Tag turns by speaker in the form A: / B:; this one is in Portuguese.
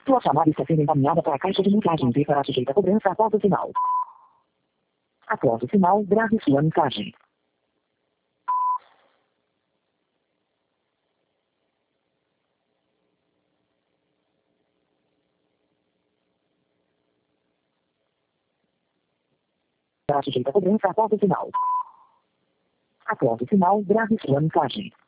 A: Sua chamada está sendo encaminhada para a caixa de mensagens e será sujeita a cobrança após o sinal. Após o sinal, grave sua mensagem. Será sujeita a cobrança após o sinal. Após o sinal, grave sua mensagem.